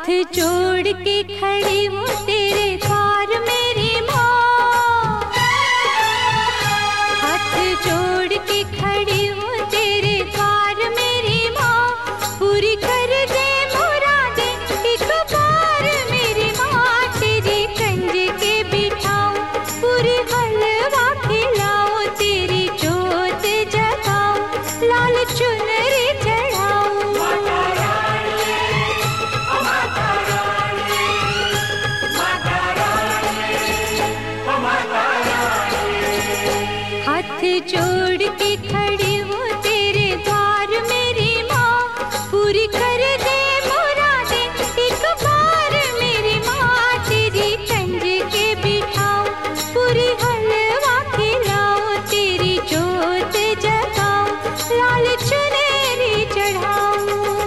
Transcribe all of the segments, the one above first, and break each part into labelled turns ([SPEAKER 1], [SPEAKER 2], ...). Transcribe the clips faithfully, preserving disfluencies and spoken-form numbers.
[SPEAKER 1] हाथ जोड़ के खड़ी हूँ तेरे द्वार मेरी माँ, हाथ जोड़ के खड़ी हूँ तेरे द्वार मेरी माँ, पूरी कर दे मुरादें एक बार मेरी माँ, तेरी कंज के बिठाऊं पूरी हलवा खिलाऊं, तेरी जोत जगाऊं लाल चुनरी हाथ जोड़ के खड़ी हूँ तेरे द्वार मेरी माँ, पूरी कर दे मुरादें एक बार मेरी माँ, तेरी कंज के बिठाऊं पूरी हलवा खिलाऊं, तेरी जोत जगाऊं लाल चुनरी चढ़ाऊं।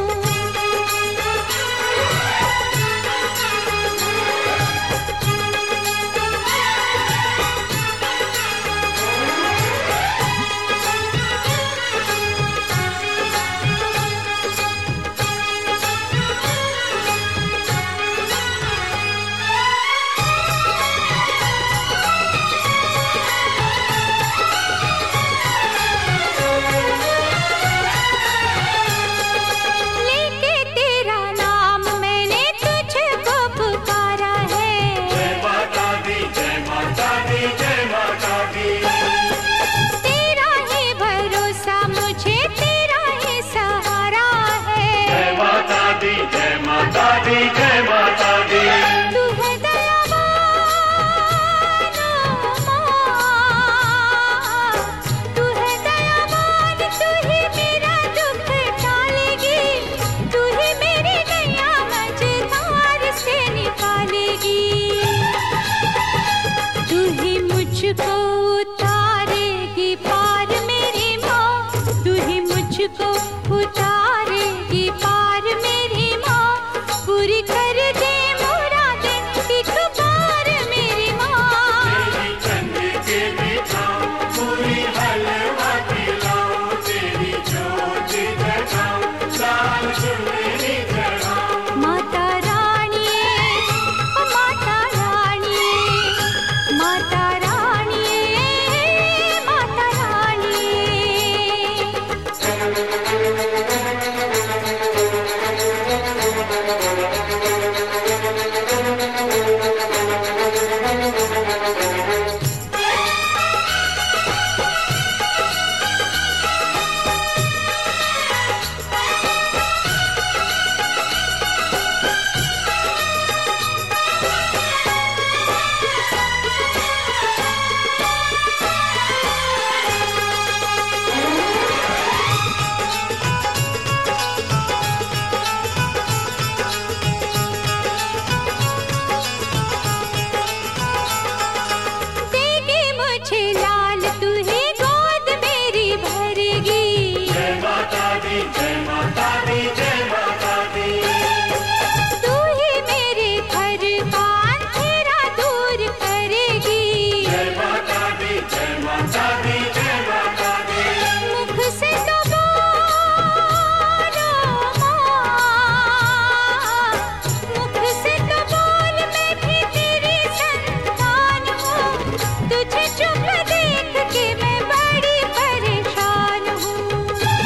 [SPEAKER 2] जय माता दी, जय माता दी।
[SPEAKER 1] तू है दयावान माँ, तू है दयावान, तू ही मेरा दुख टालेगी, तू ही मेरी नैया मझधार से निकालेगी, तू ही मुझको उतारेगी पार मेरी माँ, तू ही मुझको उतारेगी पार मेरी माँ, पूरी कर दे मुरादें एक बार मेरी माँ,
[SPEAKER 2] तेरी कंज के बिठाऊं पूरी हलवा खिलाऊं, तेरी जोत जगाऊं लाल चुनरी चढ़ाऊं।
[SPEAKER 1] माता रानी ओ माता रानी, माता रानी माता रानी।
[SPEAKER 2] जय माता दी, जय माता दी।
[SPEAKER 1] तू ही मेरे घर का अंधेरा दूर करेगी,
[SPEAKER 2] जय माता दी, जय माता दी, जय माता दी।
[SPEAKER 1] मुख से तो बोलो माँ, मुख से तो बोल, मैं भी तेरी संतान हूँ, तुझे चुप देख के मैं बड़ी परेशान हूँ,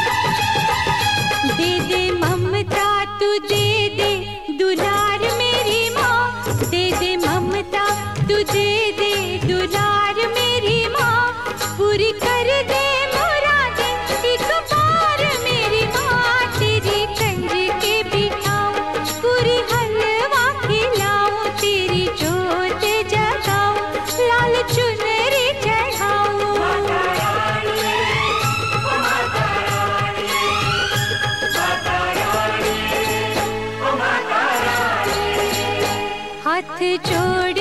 [SPEAKER 1] दे दे ममता तू दे दे दुलार मेरी माँ, दे दे ममता तू दे दे दुलार मेरी माँ, पूरी कर दे मुरादें एक बार मेरी माँ, तेरी कंज के बिठाऊं पूरी हलवा खिलाऊं, तेरी जोत जगाऊं लाल चुनरी चढ़ाऊं। हाथ जोड़